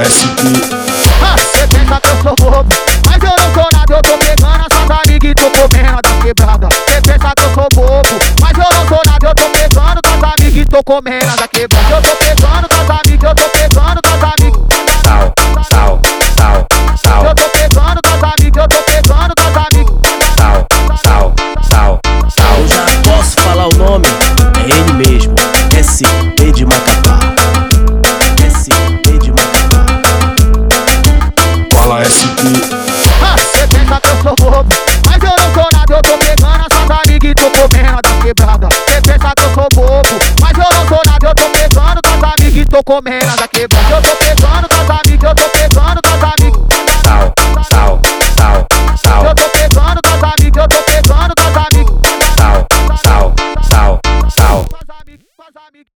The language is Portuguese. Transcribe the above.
SP. Cê pensa que eu sou bobo, mas eu não sou nada. Eu tô pegando essas amigas e tô comendo da quebrada. Cê pensa que eu sou bobo, mas eu não sou nada. Eu tô pegando com as amigas e tô comendo da quebrada. Eu tô pegando com as amigas, eu tô pegando com as amigas. Sal, sal, sal, sal. Eu tô pegando com as amigas, eu tô pegando com as amigas. Sal, sal, sal, sal. Eu já posso falar o nome, é ele mesmo, SP de Macapá. SP de Macapá. Fala SP. Cê pensa que eu sou bobo, mas eu não sou nada. Eu tô pegando essas amigas e tô comendo da quebrada. Cê pensa que eu sou bobo, mas eu não sou nada. Eu tô pegando com as amigas e tô comendo da quebrada.